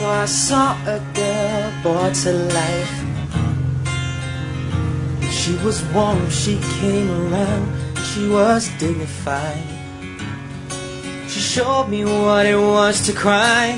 So I saw a girl brought to life. She was warm, she came around, she was dignified. She showed me what it was to cry.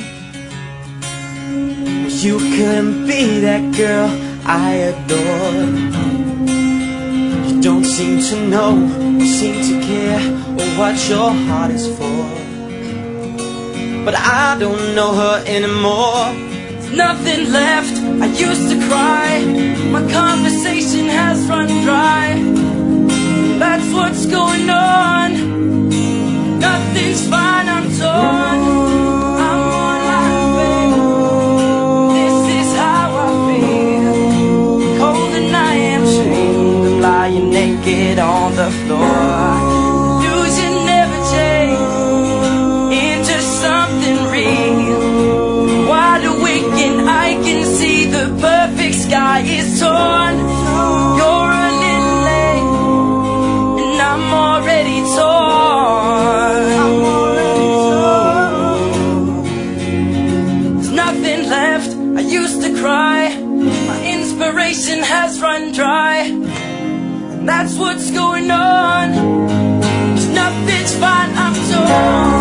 You couldn't be that girl I adored. You don't seem to know, you seem to care, or what your heart is for. But I don't know her anymore. There's nothing left, I used to cry. My conversation has run dry. That's what's going on. Nothing's fine, I'm torn. I'm more like babe. This is how I feel. Cold and I am shamed. I'm lying naked on the floor. Illusion never changed into something real. Wide awake and I can see the perfect sky is torn. You're a little late and I'm already torn. There's nothing left, I used to cry. My inspiration has run dry. And that's what's going on. Nothing's fine, I'm torn.